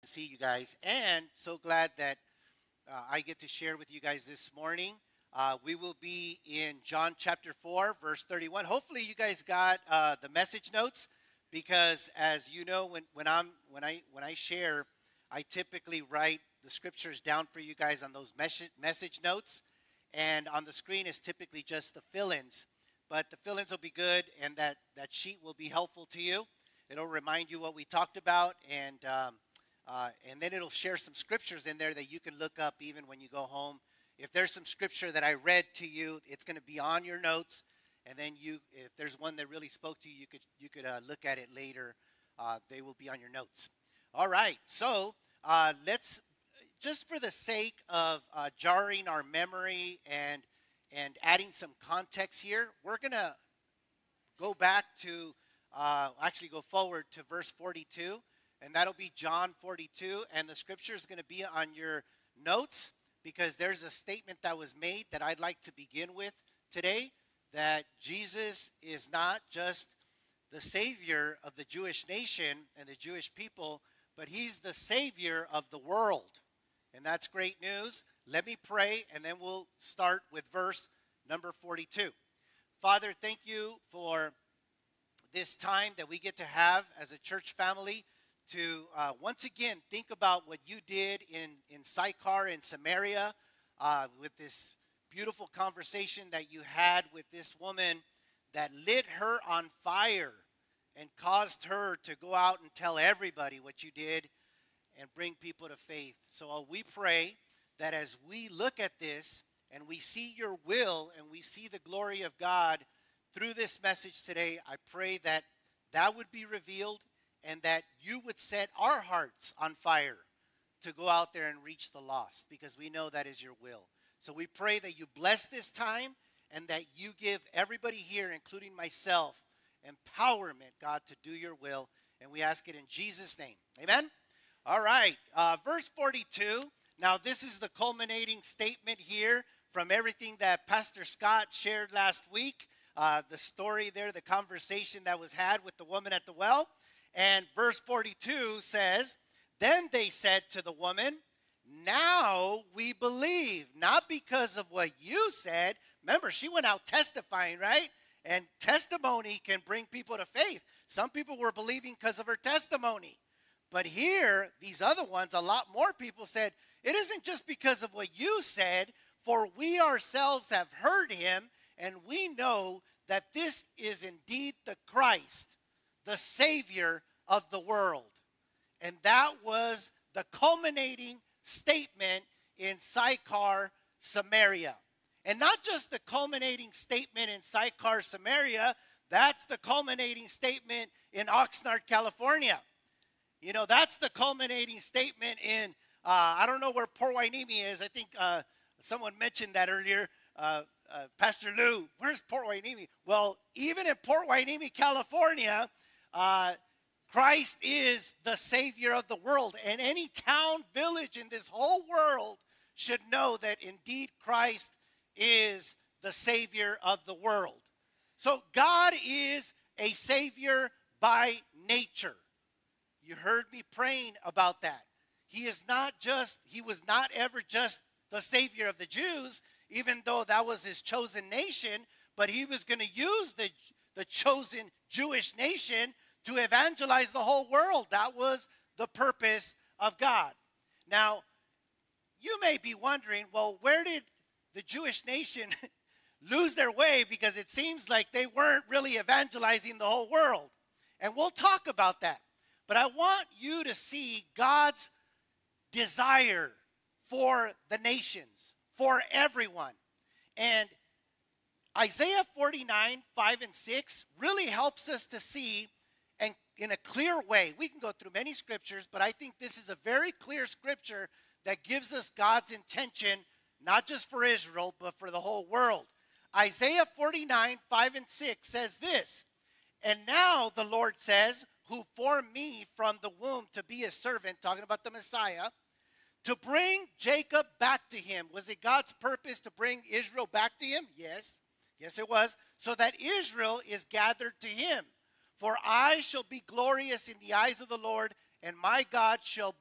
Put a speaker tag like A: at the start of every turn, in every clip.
A: see you guys, and so glad that I get to share with you guys this morning. We will be in John chapter 4, verse 31. Hopefully, you guys got the message notes, because as you know, when I share, I typically write the scriptures down for you guys on those message notes, and on the screen is typically just the fill-ins. But the fill-ins will be good, and that sheet will be helpful to you. It'll remind you what we talked about, and then it'll share some scriptures in there that you can look up even when you go home. If there's some scripture that I read to you, it's going to be on your notes, and then if there's one that really spoke to you, you could look at it later. They will be on your notes. All right, so let's, just for the sake of jarring our memory and adding some context here, we're going to go back to go forward to verse 42, and that'll be John 42, and the scripture is going to be on your notes, because there's a statement that was made that I'd like to begin with today, that Jesus is not just the Savior of the Jewish nation and the Jewish people, but He's the Savior of the world, and that's great news. Let me pray, and then we'll start with verse number 42. Father, thank you for this time that we get to have as a church family to once again think about what you did in Sychar in Samaria, with this beautiful conversation that you had with this woman that lit her on fire and caused her to go out and tell everybody what you did and bring people to faith. So we pray that as we look at this and we see your will and we see the glory of God through this message today, I pray that that would be revealed and that you would set our hearts on fire to go out there and reach the lost, because we know that is your will. So we pray that you bless this time and that you give everybody here, including myself, empowerment, God, to do your will. And we ask it in Jesus' name. Amen? All right. Verse 42. Now, this is the culminating statement here from everything that Pastor Scott shared last week. The story there, the conversation that was had with the woman at the well. And verse 42 says, "Then they said to the woman, 'Now we believe, not because of what you said.'" Remember, she went out testifying, right? And testimony can bring people to faith. Some people were believing because of her testimony. But here, these other ones, a lot more people said, "It isn't just because of what you said, for we ourselves have heard him, and we know that this is indeed the Christ, the Savior of the world." And that was the culminating statement in Sychar, Samaria. And not just the culminating statement in Sychar, Samaria, that's the culminating statement in Oxnard, California. You know, that's the culminating statement in, I don't know where Port Hueneme is. I think someone mentioned that earlier. Pastor Lou, where's Port Hueneme? Well, even in Port Hueneme, California, Christ is the Savior of the world. And any town, village in this whole world should know that indeed Christ is the Savior of the world. So God is a Savior by nature. You heard me praying about that. He was not ever just the Savior of the Jews, even though that was his chosen nation, but he was going to use the chosen Jewish nation to evangelize the whole world. That was the purpose of God. Now, you may be wondering, well, where did the Jewish nation lose their way? Because it seems like they weren't really evangelizing the whole world. And we'll talk about that. But I want you to see God's desire for the nations, for everyone. And Isaiah 49, 5 and 6 really helps us to see, and in a clear way. We can go through many scriptures, but I think this is a very clear scripture that gives us God's intention, not just for Israel, but for the whole world. Isaiah 49, 5 and 6 says this, "And now the Lord says, who formed me from the womb to be his servant," talking about the Messiah, "to bring Jacob back to him." Was it God's purpose to bring Israel back to him? Yes. Yes, it was. "So that Israel is gathered to him. For I shall be glorious in the eyes of the Lord, and my God shall be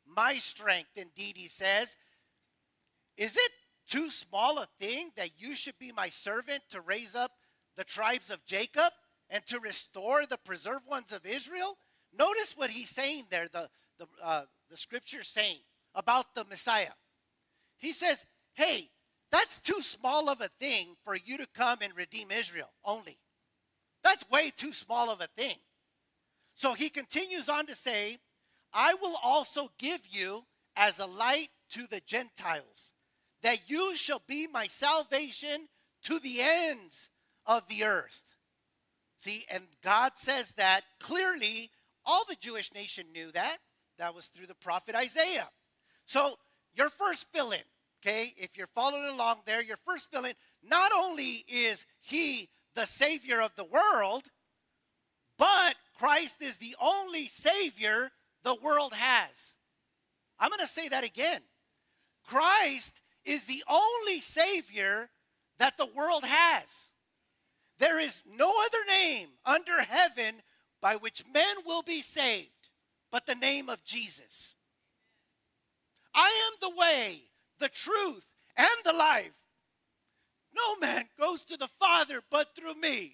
A: my strength. Indeed, he says, is it too small a thing that you should be my servant to raise up the tribes of Jacob and to restore the preserved ones of Israel? Notice what he's saying there, the scripture saying about the Messiah. He says, hey, that's too small of a thing for you to come and redeem Israel only. That's way too small of a thing. So he continues on to say, I will also give you as a light to the Gentiles, that you shall be my salvation to the ends of the earth. See, and God says that clearly. All the Jewish nation knew that. That was through the prophet Isaiah. So your first fill-in, okay, if you're following along there, your first fill-in, not only is he the Savior of the world, but Christ is the only Savior the world has. I'm going to say that again. Christ is the only Savior that the world has. There is no other name under heaven by which men will be saved but the name of Jesus. I am the way, the truth, and the life. No man goes to the Father but through me.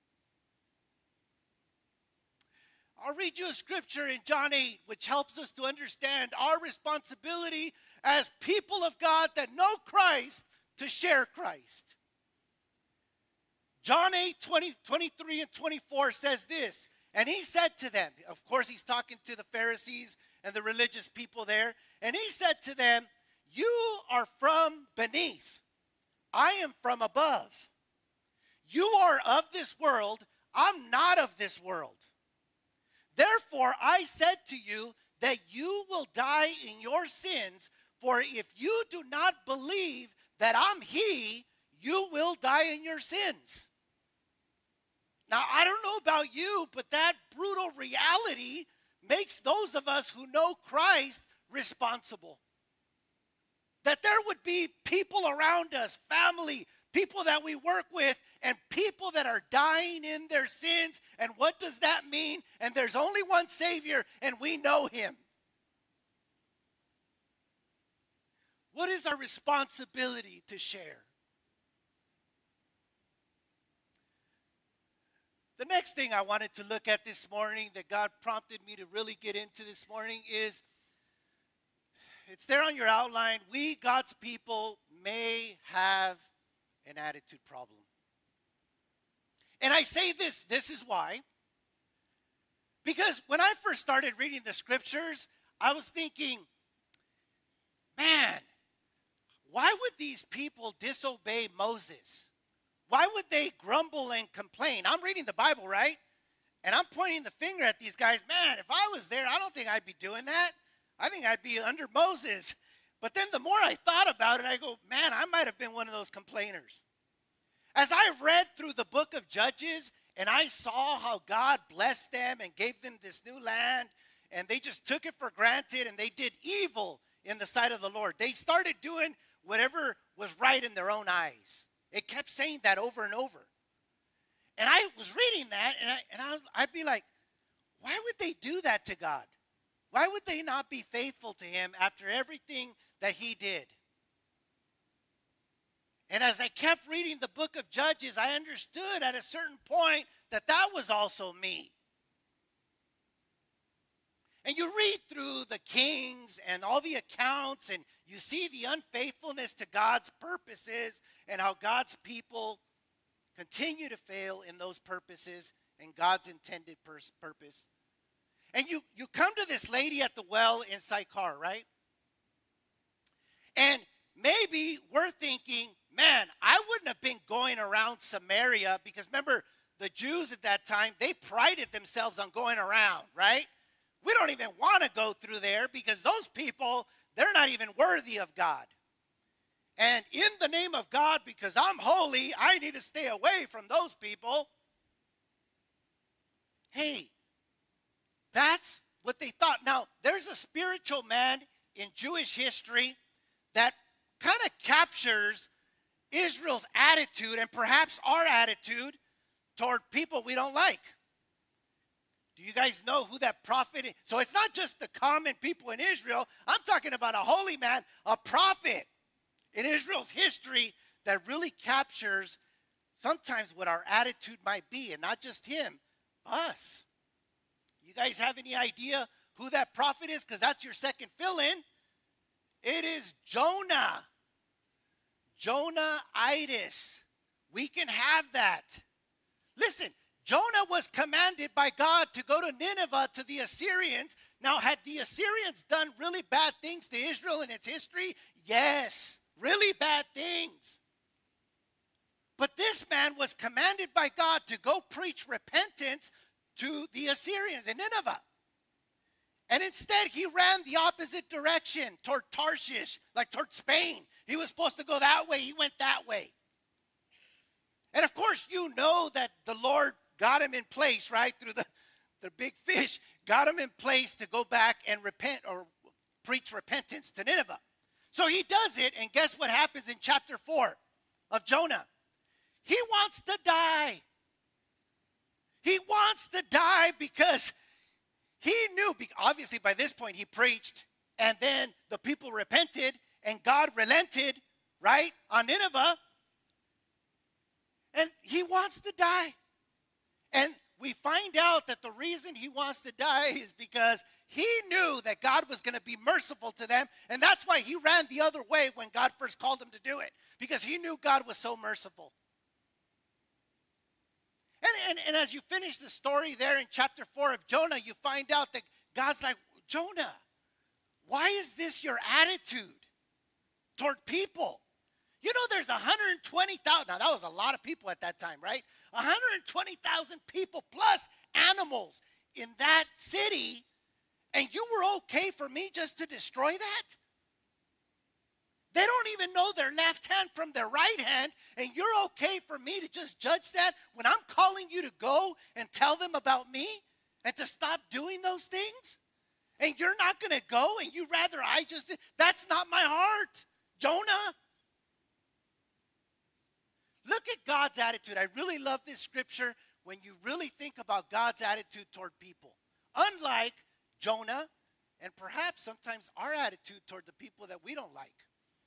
A: I'll read you a scripture in John 8, which helps us to understand our responsibility as people of God that know Christ to share Christ. John 8, 23 and 24 says this, and he said to them, of course he's talking to the Pharisees and the religious people there, and he said to them, you are from beneath, I am from above. You are of this world, I'm not of this world. Therefore I said to you that you will die in your sins, for if you do not believe that I'm he, you will die in your sins. Now, I don't know about you, but that brutal reality makes those of us who know Christ responsible. That there would be people around us, family, people that we work with, and people that are dying in their sins. And what does that mean? And there's only one Savior, and we know him. What is our responsibility to share? The next thing I wanted to look at this morning that God prompted me to really get into this morning is, it's there on your outline, we, God's people, may have an attitude problem. And I say this is why. Because when I first started reading the scriptures, I was thinking, man, why would these people disobey Moses? Why would they grumble and complain? I'm reading the Bible, right? And I'm pointing the finger at these guys. Man, if I was there, I don't think I'd be doing that. I think I'd be under Moses. But then the more I thought about it, I go, man, I might have been one of those complainers. As I read through the book of Judges, and I saw how God blessed them and gave them this new land, and they just took it for granted, and they did evil in the sight of the Lord. They started doing whatever was right in their own eyes. It kept saying that over and over. And I was reading that, and I'd be like, why would they do that to God? Why would they not be faithful to him after everything that he did? And as I kept reading the book of Judges, I understood at a certain point that that was also me. And you read through the kings and all the accounts, and you see the unfaithfulness to God's purposes and how God's people continue to fail in those purposes and God's intended purpose. And you come to this lady at the well in Sychar, right? And maybe we're thinking, man, I wouldn't have been going around Samaria, because remember, the Jews at that time, they prided themselves on going around, right? We don't even want to go through there because those people, they're not even worthy of God. And in the name of God, because I'm holy, I need to stay away from those people. Hey, that's what they thought. Now, there's a spiritual man in Jewish history that kind of captures Israel's attitude and perhaps our attitude toward people we don't like. Do you guys know who that prophet is? So it's not just the common people in Israel. I'm talking about a holy man, a prophet in Israel's history that really captures sometimes what our attitude might be, and not just him, us. You guys have any idea who that prophet is? Because that's your second fill-in. It is Jonah. Jonah-itis. We can have that. Listen, Jonah was commanded by God to go to Nineveh to the Assyrians. Now, had the Assyrians done really bad things to Israel in its history? Yes, really bad things. But this man was commanded by God to go preach repentance to the Assyrians in Nineveh. And instead, he ran the opposite direction toward Tarshish, like toward Spain. He was supposed to go that way. He went that way. And of course, you know that the Lord got him in place, right? Through the big fish, got him in place to go back and repent or preach repentance to Nineveh. So he does it, and guess what happens in chapter 4 of Jonah? He wants to die. He wants to die because he knew, obviously by this point he preached, and then the people repented, and God relented, right, on Nineveh. And he wants to die. And we find out that the reason he wants to die is because he knew that God was going to be merciful to them. And that's why he ran the other way when God first called him to do it. Because he knew God was so merciful. And as you finish the story there in chapter 4 of Jonah, you find out that God's like, Jonah, why is this your attitude toward people? You know, there's 120,000. Now, that was a lot of people at that time, right? 120,000 people plus animals in that city. And you were okay for me just to destroy that? They don't even know their left hand from their right hand. And you're okay for me to just judge that when I'm calling you to go and tell them about me and to stop doing those things? And you're not going to go and you rather I just did? That's not my heart, Jonah. Look at God's attitude. I really love this scripture when you really think about God's attitude toward people. Unlike Jonah, and perhaps sometimes our attitude toward the people that we don't like.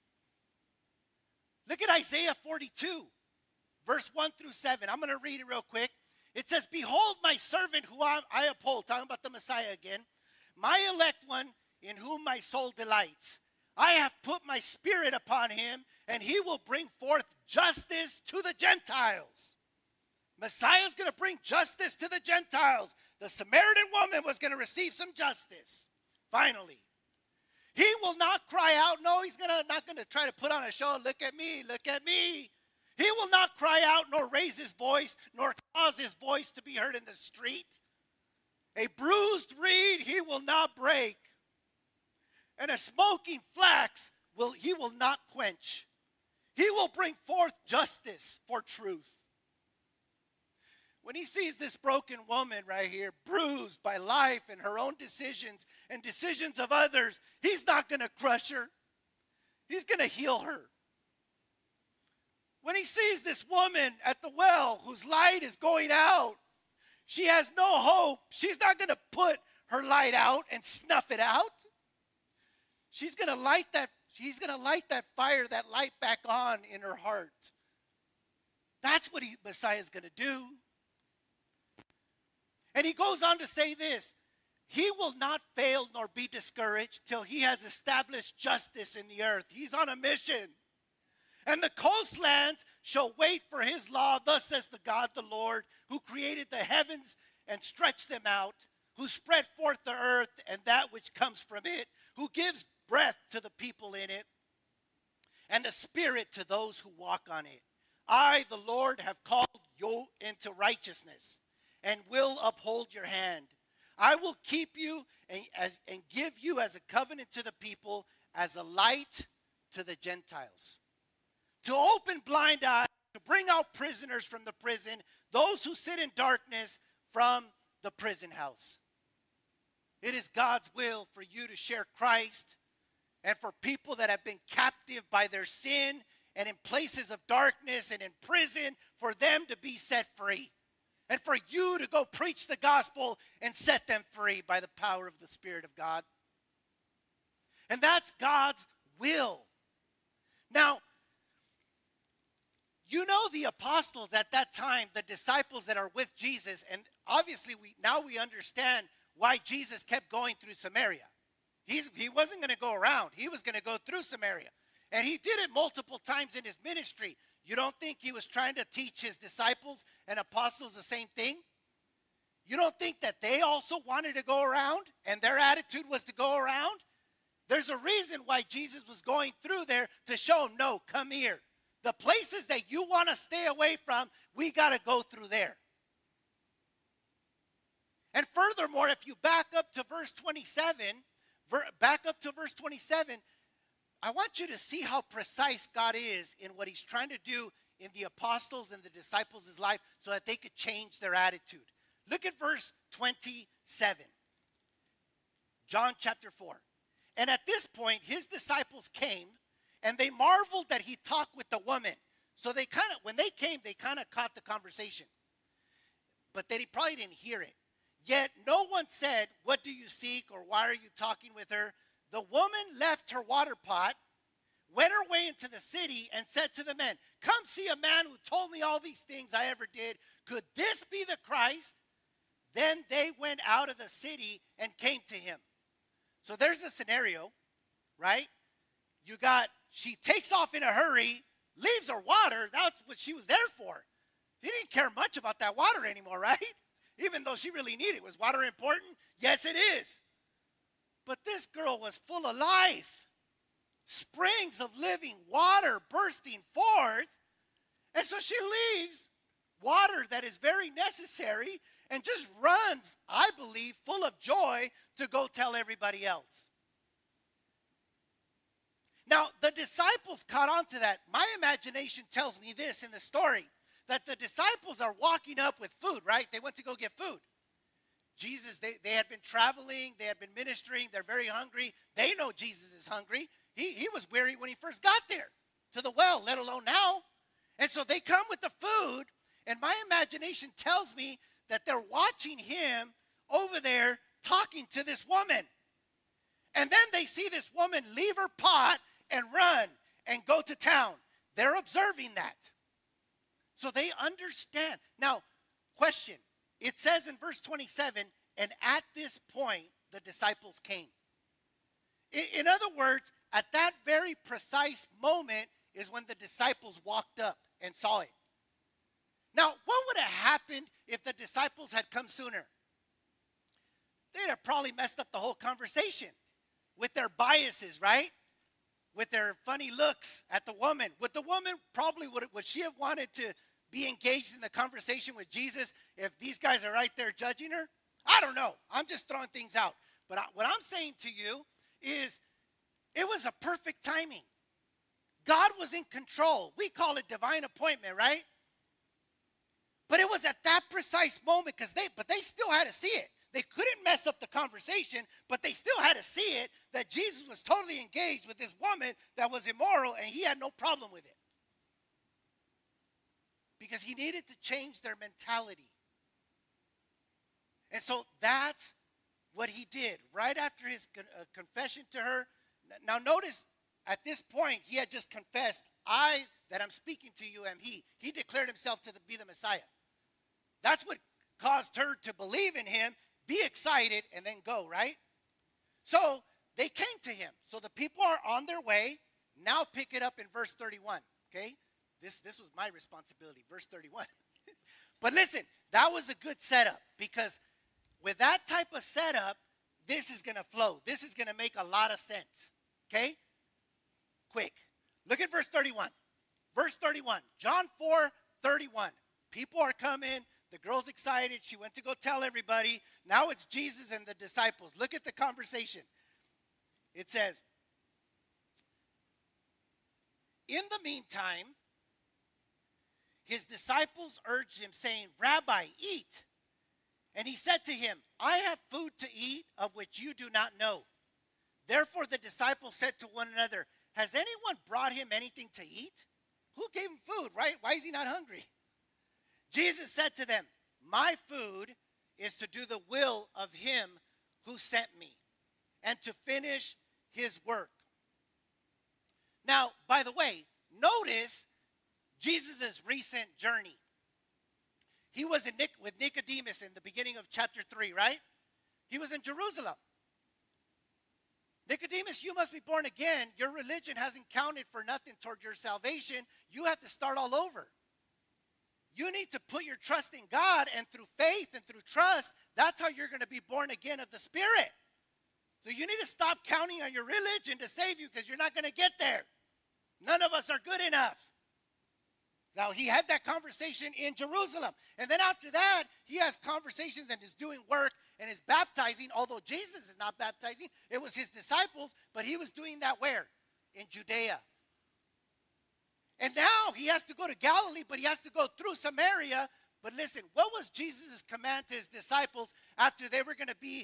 A: Look at Isaiah 42, verse 1 through 7. I'm going to read it real quick. It says, behold my servant who I uphold, talking about the Messiah again, my elect one in whom my soul delights. I have put my spirit upon him, and he will bring forth justice to the Gentiles. Messiah's going to bring justice to the Gentiles. The Samaritan woman was going to receive some justice. Finally. He will not cry out. No, he's not going to try to put on a show. Look at me, look at me. He will not cry out nor raise his voice nor cause his voice to be heard in the street. A bruised reed he will not break. And a smoking flax he will not quench. He will bring forth justice for truth. When he sees this broken woman right here, bruised by life and her own decisions and decisions of others, he's not going to crush her. He's going to heal her. When he sees this woman at the well whose light is going out, she has no hope. She's not going to put her light out and snuff it out. She's going to light that fire, that light back on in her heart. That's what Messiah is going to do. And he goes on to say this, he will not fail nor be discouraged till he has established justice in the earth. He's on a mission. And the coastlands shall wait for his law. Thus says the God, the Lord, who created the heavens and stretched them out, who spread forth the earth and that which comes from it, who gives breath to the people in it, and a spirit to those who walk on it. I, the Lord, have called you into righteousness, and will uphold your hand. I will keep you and give you as a covenant to the people, as a light to the Gentiles. To open blind eyes, to bring out prisoners from the prison, those who sit in darkness from the prison house. It is God's will for you to share Christ, and for people that have been captive by their sin and in places of darkness and in prison, for them to be set free. and for you to go preach the gospel and set them free by the power of the Spirit of God. And that's God's will. Now, you know the apostles at that time, the disciples that are with Jesus, and obviously now we understand why Jesus kept going through Samaria. He wasn't going to go around. He was going to go through Samaria. And he did it multiple times in his ministry. You don't think he was trying to teach his disciples and apostles the same thing? You don't think that they also wanted to go around and their attitude was to go around? There's a reason why Jesus was going through there to show them, no, come here. The places that you want to stay away from, we got to go through there. And furthermore, if you back up to verse 27, I want you to see how precise God is in what he's trying to do in the apostles and the disciples' life so that they could change their attitude. Look at verse 27. John chapter 4. And at this point, his disciples came, and they marveled that he talked with the woman. So when they came, they kind of caught the conversation. But they probably didn't hear it. Yet no one said, what do you seek, or why are you talking with her? The woman left her water pot, went her way into the city, and said to the men, come see a man who told me all these things I ever did. Could this be the Christ? Then they went out of the city and came to him. So there's a scenario, right? She takes off in a hurry, leaves her water. That's what she was there for. She didn't care much about that water anymore, right? Even though she really needed it. Was water important? Yes, it is. But this girl was full of life. Springs of living water bursting forth. And so she leaves water that is very necessary and just runs, I believe, full of joy to go tell everybody else. Now, the disciples caught on to that. My imagination tells me this in the story, that the disciples are walking up with food, right? They went to go get food. Jesus, they had been traveling, they had been ministering, they're very hungry. They know Jesus is hungry. He was weary when he first got there to the well, let alone now. And so they come with the food, and my imagination tells me that they're watching him over there talking to this woman. And then they see this woman leave her pot and run and go to town. They're observing that. So they understand. Now, question. It says in verse 27, and at this point, the disciples came. In other words, at that very precise moment is when the disciples walked up and saw it. Now, what would have happened if the disciples had come sooner? They'd have probably messed up the whole conversation with their biases, right? With their funny looks at the woman. Would the woman would she have wanted to be engaged in the conversation with Jesus if these guys are right there judging her? I don't know. I'm just throwing things out. But what I'm saying to you is it was a perfect timing. God was in control. We call it divine appointment, right? But it was at that precise moment but they still had to see it. They couldn't mess up the conversation, but they still had to see it that Jesus was totally engaged with this woman that was immoral, and he had no problem with it. Because he needed to change their mentality. And so that's what he did. Right after his confession to her. Now notice, at this point, he had just confessed, I, that I'm speaking to you, am he. He declared himself to be the Messiah. That's what caused her to believe in him, be excited, and then go, right? So they came to him. So the people are on their way. Now pick it up in verse 31, okay? This was my responsibility, verse 31. But listen, that was a good setup, because with that type of setup, this is going to flow. This is going to make a lot of sense, okay? Quick. Look at verse 31. Verse 31, John 4:31. People are coming. The girl's excited. She went to go tell everybody. Now it's Jesus and the disciples. Look at the conversation. It says, in the meantime, his disciples urged him, saying, Rabbi, eat. And he said to him, I have food to eat of which you do not know. Therefore the disciples said to one another, has anyone brought him anything to eat? Who gave him food, right? Why is he not hungry? Jesus said to them, my food is to do the will of him who sent me and to finish his work. Now, by the way, notice Jesus' recent journey. He was with Nicodemus in the beginning of chapter 3, right? He was in Jerusalem. Nicodemus, you must be born again. Your religion hasn't counted for nothing toward your salvation. You have to start all over. You need to put your trust in God, and through faith and through trust, that's how you're going to be born again of the Spirit. So you need to stop counting on your religion to save you, because you're not going to get there. None of us are good enough. Now, he had that conversation in Jerusalem. And then after that, he has conversations and is doing work and is baptizing. Although Jesus is not baptizing, it was his disciples, but he was doing that where? In Judea. And now he has to go to Galilee, but he has to go through Samaria. But listen, what was Jesus' command to his disciples after they were going to be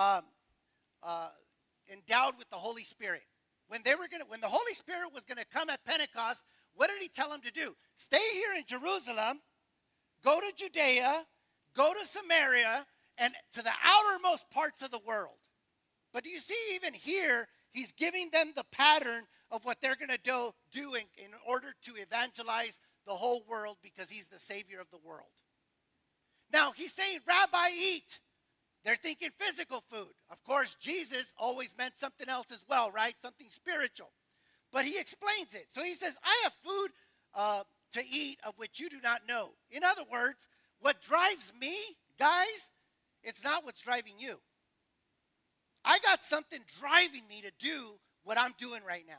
A: endowed with the Holy Spirit? When the Holy Spirit was going to come at Pentecost, what did he tell them to do? Stay here in Jerusalem, go to Judea, go to Samaria, and to the outermost parts of the world. But do you see, even here, he's giving them the pattern of what they're going to do in order to evangelize the whole world, because he's the Savior of the world. Now, he's saying, Rabbi, eat. They're thinking physical food. Of course, Jesus always meant something else as well, right? Something spiritual. But he explains it. So he says, I have food to eat of which you do not know. In other words, what drives me, guys, it's not what's driving you. I got something driving me to do what I'm doing right now.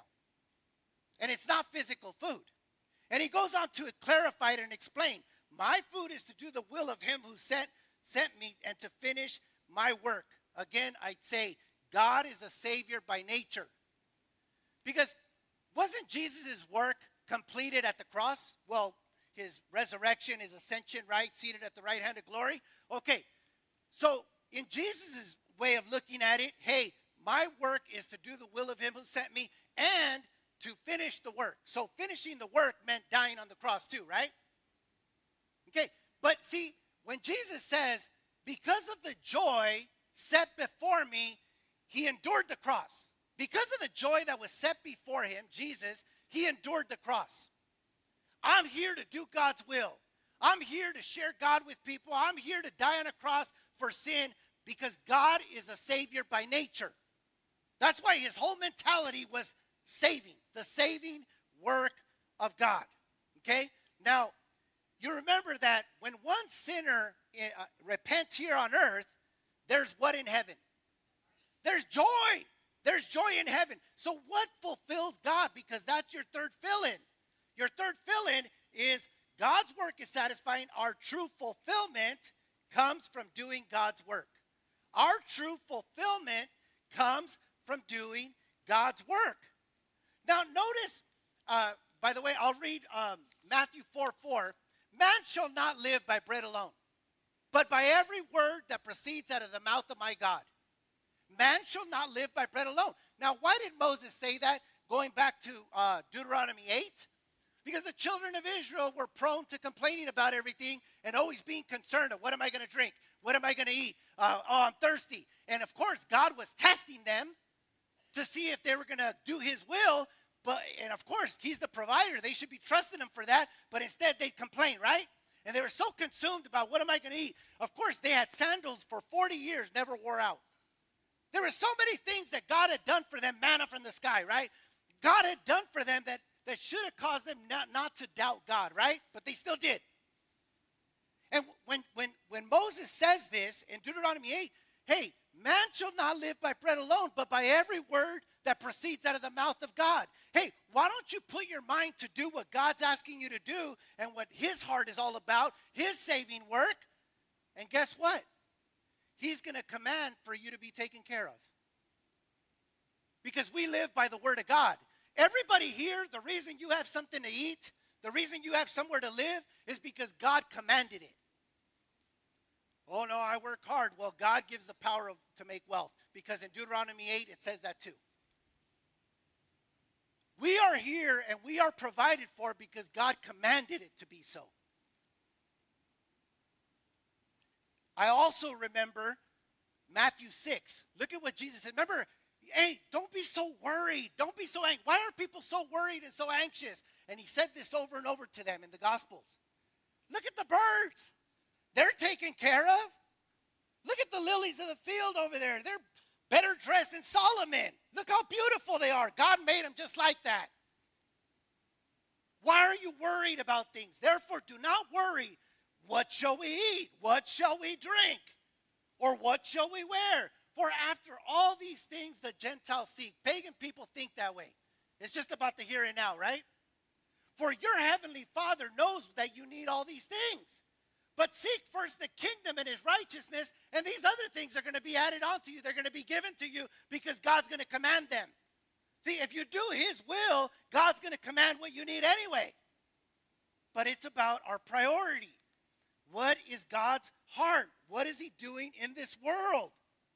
A: And it's not physical food. And he goes on to clarify it and explain, my food is to do the will of him who sent me and to finish my work. Again, I'd say God is a Savior by nature. Because wasn't Jesus' work completed at the cross? Well, his resurrection, his ascension, right? Seated at the right hand of glory. Okay, so in Jesus' way of looking at it, hey, my work is to do the will of him who sent me and to finish the work. So finishing the work meant dying on the cross too, right? Okay, but see, when Jesus says, because of the joy set before me, he endured the cross. Because of the joy that was set before him, Jesus, he endured the cross. I'm here to do God's will. I'm here to share God with people. I'm here to die on a cross for sin, because God is a Savior by nature. That's why his whole mentality was saving, the saving work of God. Okay? Now, you remember that when one sinner repents here on earth, there's what in heaven? There's joy. There's joy in heaven. So what fulfills God? Because that's your third fill-in. Your third fill-in is God's work is satisfying. Our true fulfillment comes from doing God's work. Our true fulfillment comes from doing God's work. Now notice, by the way, I'll read Matthew 4:4. Man shall not live by bread alone, but by every word that proceeds out of the mouth of my God. Man shall not live by bread alone. Now, why did Moses say that? Going back to Deuteronomy 8? Because the children of Israel were prone to complaining about everything and always being concerned of, what am I going to drink? What am I going to eat? Oh, I'm thirsty. And of course, God was testing them to see if they were going to do his will. And of course, he's the provider. They should be trusting him for that. But instead, they'd complain, right? And they were so consumed about, what am I going to eat? Of course, they had sandals for 40 years, never wore out. There were so many things that God had done for them, manna from the sky, right? God had done for them that should have caused them not to doubt God, right? But they still did. And when Moses says this in Deuteronomy 8, hey, man shall not live by bread alone, but by every word that proceeds out of the mouth of God. Hey, why don't you put your mind to do what God's asking you to do and what his heart is all about, his saving work? And guess what? He's going to command for you to be taken care of. Because we live by the word of God. Everybody here, the reason you have something to eat, the reason you have somewhere to live is because God commanded it. Oh, no, I work hard. Well, God gives the power to make wealth. Because in Deuteronomy 8, it says that too. We are here and we are provided for because God commanded it to be so. I also remember Matthew 6. Look at what Jesus said. Remember, hey, don't be so worried. Don't be so anxious. Why are people so worried and so anxious? And he said this over and over to them in the Gospels. Look at the birds. They're taken care of. Look at the lilies of the field over there. They're better dressed than Solomon. Look how beautiful they are. God made them just like that. Why are you worried about things? Therefore, do not worry. What shall we eat? What shall we drink? Or what shall we wear? For after all these things the Gentiles seek. Pagan people think that way. It's just about the here and now, right? For your heavenly Father knows that you need all these things. But seek first the kingdom and his righteousness, and these other things are going to be added on to you. They're going to be given to you because God's going to command them. See, if you do his will, God's going to command what you need anyway. But it's about our priority. What is God's heart? What is he doing in this world?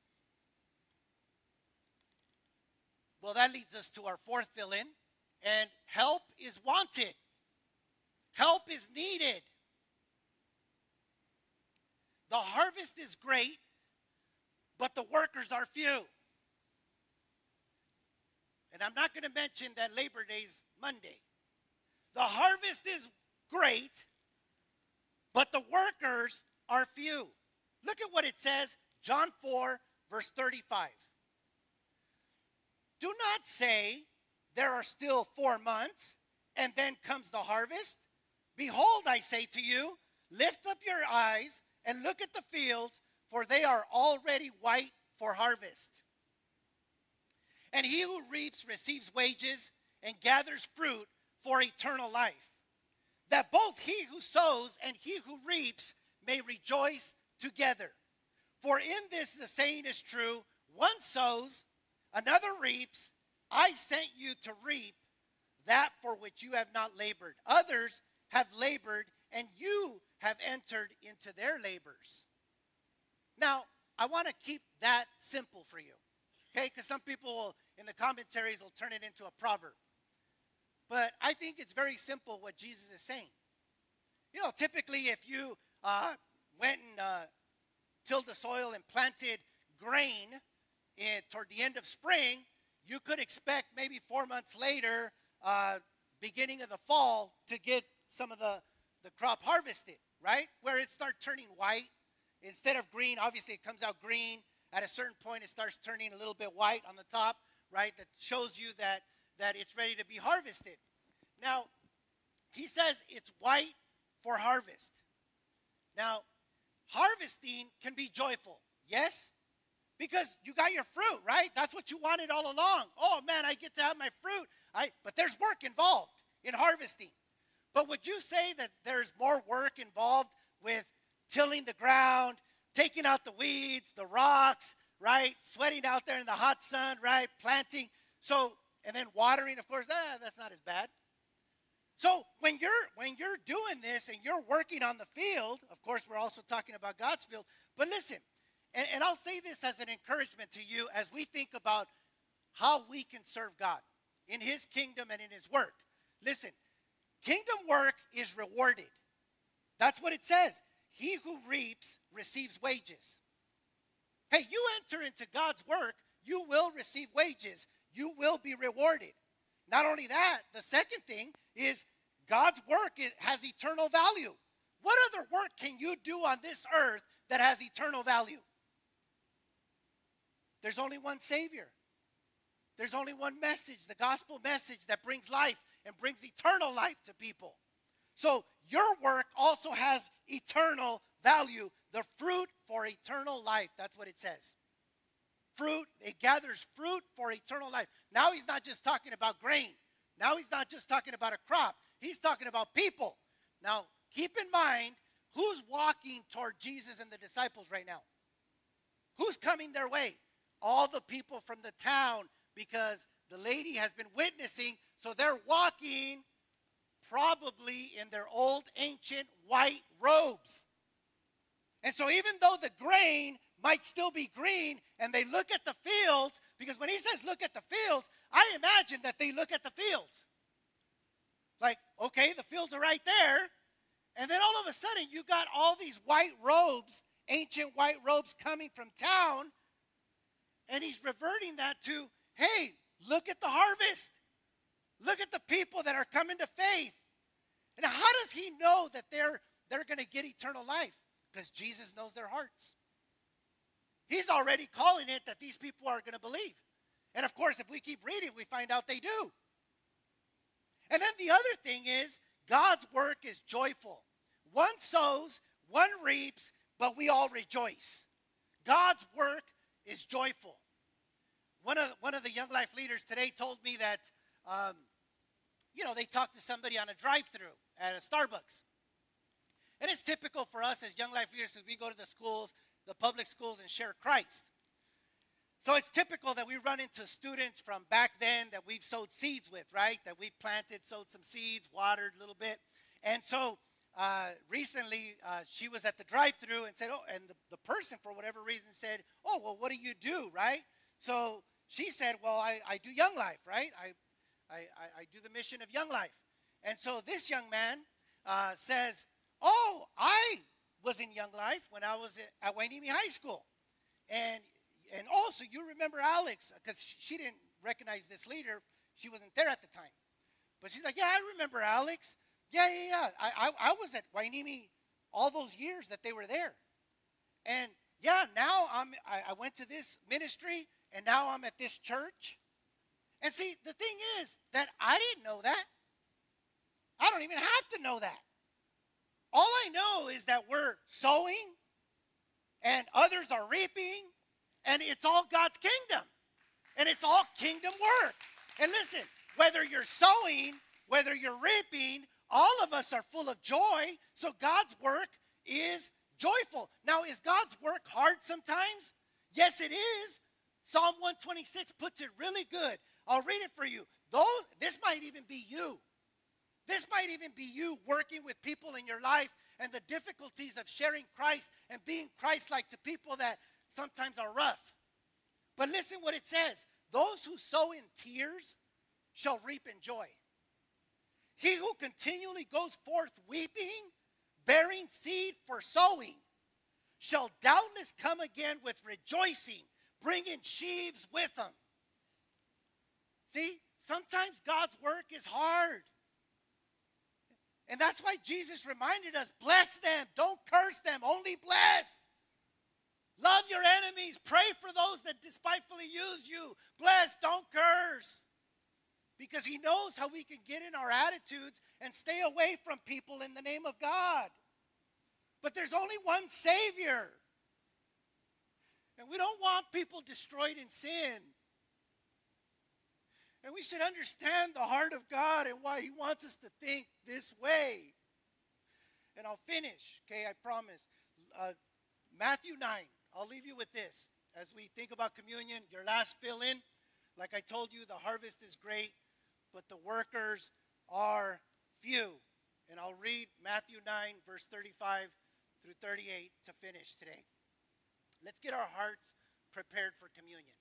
A: Well, that leads us to our fourth fill-in, and help is wanted. Help is needed. The harvest is great, but the workers are few. And I'm not going to mention that Labor Day's Monday. The harvest is great, but the workers are few. Look at what it says, John 4, verse 35. Do not say, there are still 4 months, and then comes the harvest. Behold, I say to you, lift up your eyes and look at the fields, for they are already white for harvest. And he who reaps receives wages and gathers fruit for eternal life, that both he who sows and he who reaps may rejoice together. For in this the saying is true, one sows, another reaps. I sent you to reap that for which you have not labored. Others have labored, and you have entered into their labors. Now, I want to keep that simple for you, okay? Because some people will, in the commentaries, will turn it into a proverb. But I think it's very simple what Jesus is saying. You know, typically if you went and tilled the soil and planted grain toward the end of spring, you could expect maybe 4 months later, beginning of the fall, to get some of the crop harvested, right? Where it starts turning white. Instead of green, obviously it comes out green. At a certain point, it starts turning a little bit white on the top, right? That shows you that it's ready to be harvested. Now, he says it's white for harvest. Now, harvesting can be joyful, yes? Because you got your fruit, right? That's what you wanted all along. Oh, man, I get to have my fruit. But there's work involved in harvesting. But would you say that there's more work involved with tilling the ground, taking out the weeds, the rocks, right? Sweating out there in the hot sun, right? Planting. So, and then watering, of course, that's not as bad. So when you're doing this and you're working on the field, of course, we're also talking about God's field. But listen, and I'll say this as an encouragement to you as we think about how we can serve God in his kingdom and in his work. Listen, kingdom work is rewarded. That's what it says. He who reaps receives wages. Hey, you enter into God's work, you will receive wages. You will be rewarded. Not only that, the second thing is God's work has eternal value. What other work can you do on this earth that has eternal value? There's only one Savior. There's only one message, the gospel message that brings life and brings eternal life to people. So your work also has eternal value. The fruit for eternal life. That's what it says. Fruit, it gathers fruit for eternal life. Now he's not just talking about grain. Now he's not just talking about a crop. He's talking about people. Now, keep in mind, who's walking toward Jesus and the disciples right now? Who's coming their way? All the people from the town, because the lady has been witnessing, so they're walking probably in their old ancient white robes. And so even though the grain might still be green and they look at the fields, because when he says look at the fields, I imagine that they look at the fields. Like, okay, the fields are right there. And then all of a sudden you got all these white robes ancient white robes coming from town. And he's reverting that to, hey, look at the harvest. Look at the people that are coming to faith. And how does he know that they're going to get eternal life? Because Jesus knows their hearts. He's already calling it that these people are going to believe. And of course, if we keep reading, we find out they do. And then the other thing is, God's work is joyful. One sows, one reaps, but we all rejoice. God's work is joyful. One of the Young Life leaders today told me that, they talked to somebody on a drive-thru at a Starbucks. And it's typical for us as Young Life leaders because we go to the schools, the public schools, and share Christ. So it's typical that we run into students from back then that we've sowed seeds with, right? That we've planted, sowed some seeds, watered a little bit. And so recently she was at the drive-thru and said, and the person for whatever reason said, oh, well, what do you do, right? So she said, well, I do Young Life, right? I do the mission of Young Life. And so this young man says, oh, I was in Young Life when I was at Hueneme High School. And also, you remember Alex, because she didn't recognize this leader. She wasn't there at the time. But she's like, yeah, I remember Alex. Yeah. I was at Hueneme all those years that they were there. And yeah, now I went to this ministry, and now I'm at this church. And see, the thing is that I didn't know that. I don't even have to know that. All I know is that we're sowing, and others are reaping, and it's all God's kingdom. And it's all kingdom work. And listen, whether you're sowing, whether you're reaping, all of us are full of joy. So God's work is joyful. Now, is God's work hard sometimes? Yes, it is. Psalm 126 puts it really good. I'll read it for you. This might even be you. This might even be you working with people in your life and the difficulties of sharing Christ and being Christ-like to people that sometimes are rough. But listen what it says. Those who sow in tears shall reap in joy. He who continually goes forth weeping, bearing seed for sowing, shall doubtless come again with rejoicing, bringing sheaves with them. See, sometimes God's work is hard. And that's why Jesus reminded us, bless them, don't curse them, only bless. Love your enemies. Pray for those that despitefully use you. Bless, don't curse. Because he knows how we can get in our attitudes and stay away from people in the name of God. But there's only one Savior. And we don't want people destroyed in sin. And we should understand the heart of God and why he wants us to think this way. And I'll finish, okay, I promise. Matthew 9. I'll leave you with this. As we think about communion, your last fill-in, like I told you, the harvest is great, but the workers are few. And I'll read Matthew 9, verse 35 through 38 to finish today. Let's get our hearts prepared for communion.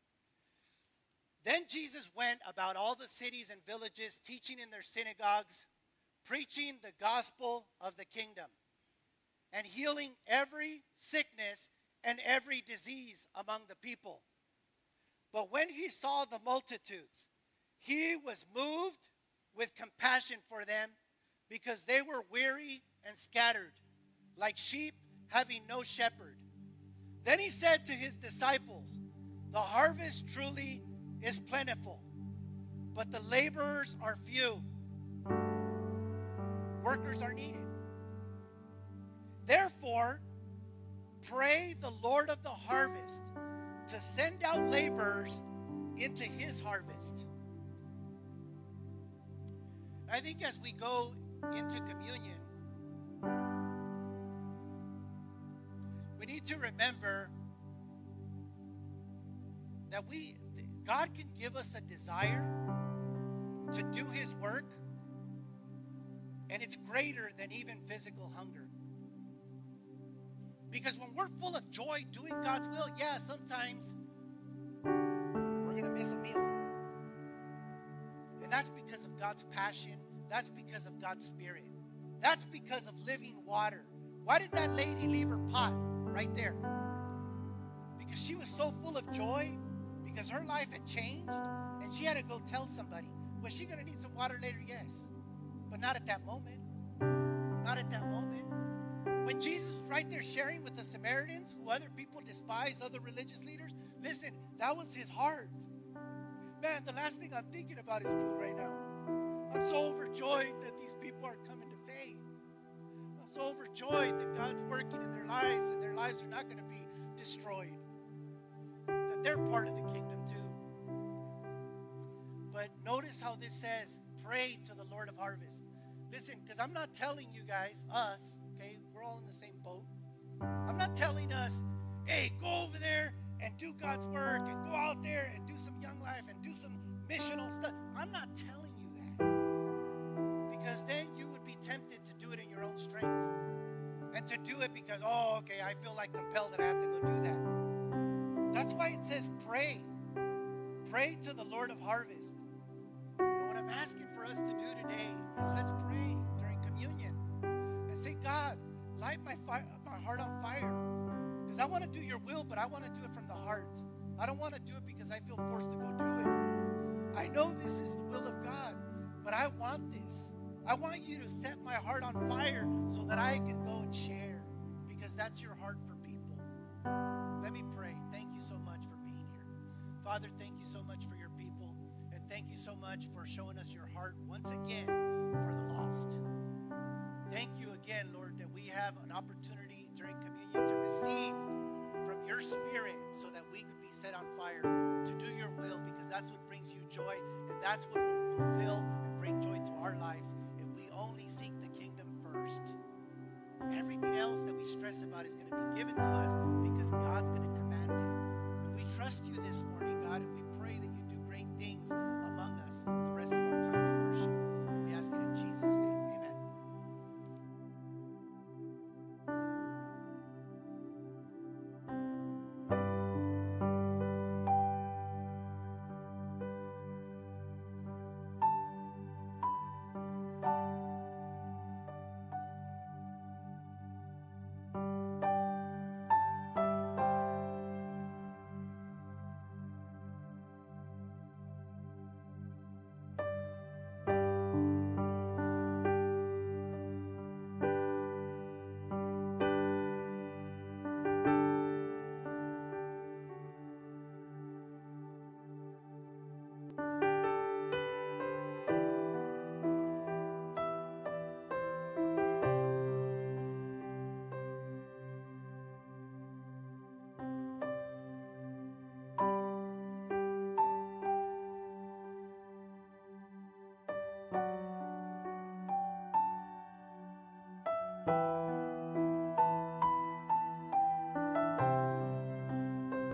A: Then Jesus went about all the cities and villages, teaching in their synagogues, preaching the gospel of the kingdom, and healing every sickness and every disease among the people. But when he saw the multitudes, he was moved with compassion for them, because they were weary and scattered, like sheep having no shepherd. Then he said to his disciples, the harvest truly is plentiful, but the laborers are few. Workers are needed. Therefore, pray the Lord of the harvest to send out laborers into his harvest. I think as we go into communion, we need to remember that God can give us a desire to do his work, and it's greater than even physical hunger. Because when we're full of joy doing God's will, yeah, sometimes we're going to miss a meal. And that's because of God's passion. That's because of God's spirit. That's because of living water. Why did that lady leave her pot right there. Because she was so full of joy, because her life had changed, and she had to go tell somebody. Was she going to need some water later? Yes. But not at that moment. Not at that moment. When Jesus was right there sharing with the Samaritans, who other people despise, other religious leaders, listen, that was his heart. Man, the last thing I'm thinking about is food right now. I'm so overjoyed that these people are coming to faith. I'm so overjoyed that God's working in their lives, and their lives are not going to be destroyed. That they're part of the kingdom too. But notice how this says, pray to the Lord of harvest. Listen, because I'm not telling you guys, us, okay, we're all in the same boat. I'm not telling us, hey, go over there and do God's work and go out there and do some Young Life and do some missional stuff. I'm not telling you that. Because then you would be tempted to do it in your own strength. And to do it because, oh, okay, I feel like compelled that I have to go do that. That's why it says pray. Pray to the Lord of harvest. And what I'm asking for us to do today is let's pray during communion and say, God, light my heart on fire. Because I want to do your will, but I want to do it from the heart. I don't want to do it because I feel forced to go do it. I know this is the will of God, but I want this. I want you to set my heart on fire so that I can go and share, because that's your heart for people. Let me pray. Thank you so much for being here. Father, thank you so much for your people, and thank you so much for showing us your heart once again for the lost. Thank you again, Lord, that we have an opportunity during communion to receive from your Spirit so that we could be set on fire to do your will, because that's what brings you joy, and that's what will fulfill and bring joy to our lives if we only seek the kingdom first. Everything else that we stress about is going to be given to us because God's going to command it. And we trust you this morning, God, and we pray that you do great things among us.